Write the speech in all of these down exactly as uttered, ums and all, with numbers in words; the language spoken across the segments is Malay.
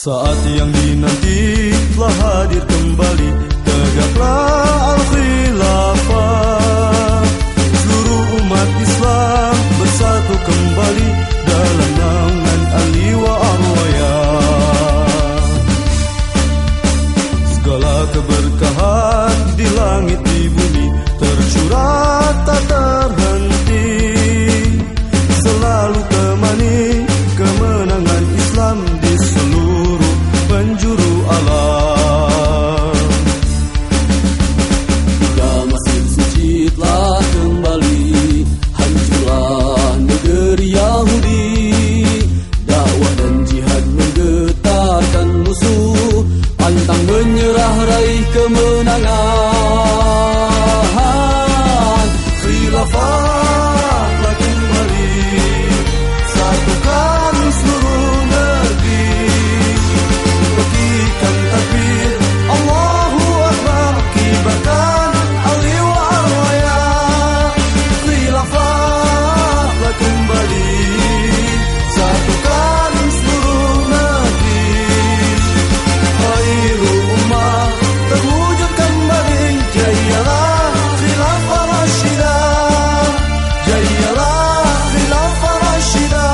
Saat yang dinanti telah hadir kembali, tegaklah Al-Khilafah. Seluruh umat Islam bersatu kembali dalam naungan Ali wa Arwayah. Segala keberkahan di langit di bumi tercurah tak terhenti, selalu temani kemenangan Islam di seluruh penjuru alam. Tiga masjid suci telah kembali, hancurlah negeri Yahudi. Dakwah dan jihad menggetarkan musuh, pantang menyerah raih kemenangan. Khilafah telah kembali, satukan seluruh negeri. Petikan takbir, Allahu Akbar, kibarkan Ali wa Arwayah. Khilafah telah kembali, satukan seluruh negeri. Khairul ummah terwujud kembali, jayalah Khilafah Rashidah, jayalah Khilafah Rashidah.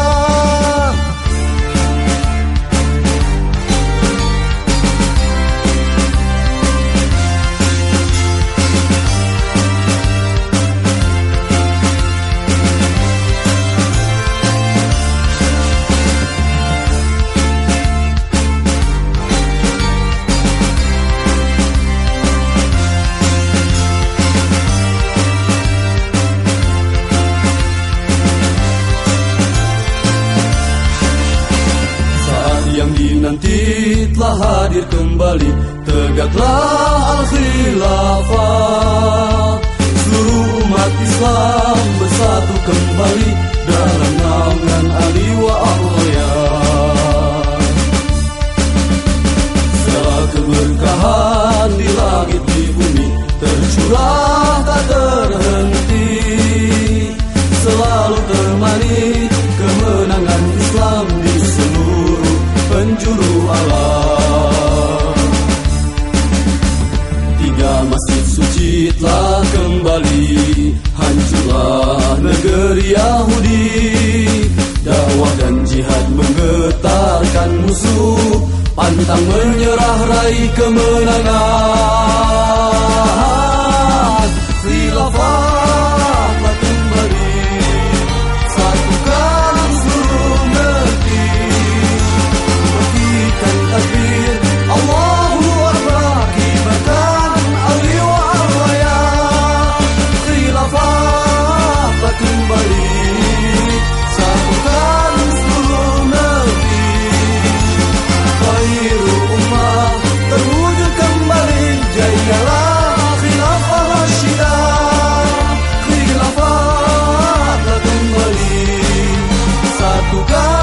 Yang dinanti telah hadir kembali, tegaklah Al-Khilafah. Seluruh umat Islam bersatu kembali dalam naungan Ali wa Arwayah. Segala keberkahan di langit di bumi tercurah tak terhenti, selalu temani kemenangan Islam di seluruh penjuru alam. Tiga masjid suci telah kembali, hancurlah negeri Yahudi. Dakwah dan jihad menggetarkan musuh, pantang menyerah raih kemenangan. Khilafah telah kembali, satukan seluruh negeri. Takbir, Allahu Akbar, kibarkan Ali wa Arwayah. Khilafah telah kembali, satukan seluruh negeri. Khairul ummah terwujud kembali, jayalah Khilafah Rashidah. Khilafah telah kembali, satukan